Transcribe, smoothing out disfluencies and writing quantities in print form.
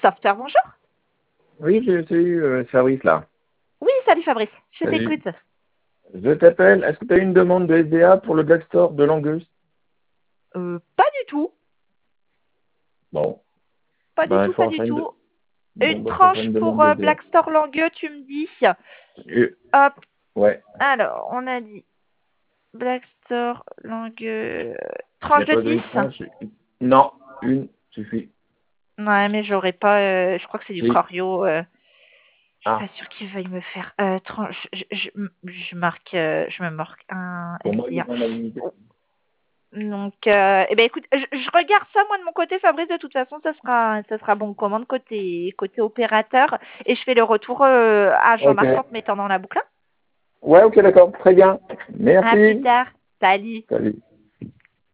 Software, bonjour. Oui, j'ai eu Fabrice là. Oui, salut Fabrice, je Salut. t'écoute. Je t'appelle. Est-ce que tu as eu une demande de SDA pour le Black Store de Langus? Pas du tout, Bon, pas du ben, tout, pas du tout. bon, Une ben, faut faire tranche une pour demande de SDA. Blackstar Langueux, tu me dis. Euh, Hop, ouais, alors, on a dit Blackstar Langueux, il n'y tranche a de pas de 10. une tranche. Non, une suffit. Ouais, mais j'aurais pas, je crois que c'est du Si. Corio. Je suis Ah, pas sûre qu'il veuille me faire tranche. Je marque, je me marque un pour moi, il SDA. est en la limité. Donc, eh ben écoute, je regarde ça moi de mon côté, Fabrice. De toute façon, ça sera bon commande côté opérateur, et je fais le retour à Ok. Jean-Marc en te mettant dans la boucle. Ouais, ok, d'accord. Très bien. À plus Merci. tard. Salut. Salut.